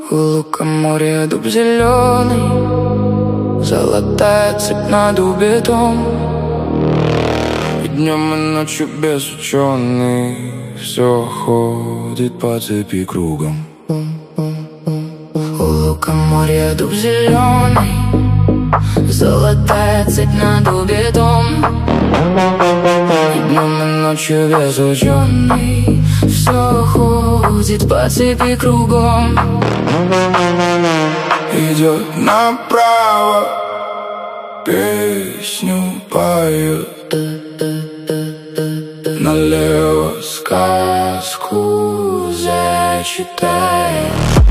У лукоморья дуб зеленый, золотая цепь на дубе том. И днем и ночью без ученый все ходит по цепи кругом. У лукоморья дуб зеленый, золотая цепь на дубе том. И днем и ночью без ученый все ходит по цепи кругом. Идет направо, песню поет, налево сказку зачитает.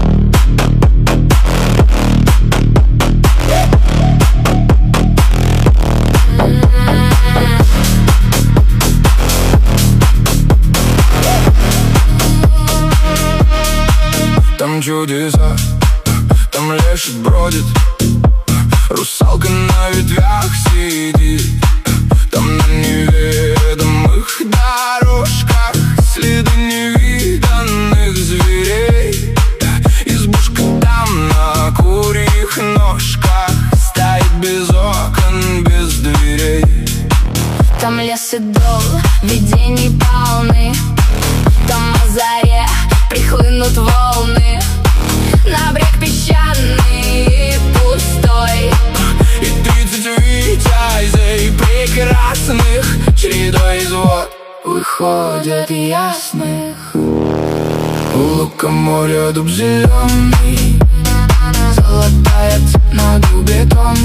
Там чудеса, там леший бродит, русалка на ветвях сидит. Там на неведомых дорожках следы невиданных зверей. Избушка там на курьих ножках стоит без окон, без дверей. Там лес и дол, видений полны. Там на заре прихлынут волны на брег песчаный и пустой. И 30 витязей прекрасных чередой из вод выходят ясных. У лукоморья дуб зеленый, золотая цепь на дубе том.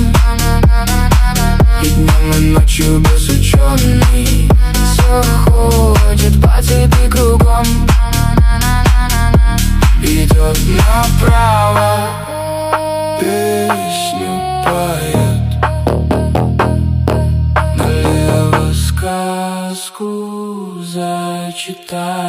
И днем и ночью без ученый все ходит по цепи кругом. Идет направо, песню поет, налево сказку зачитает.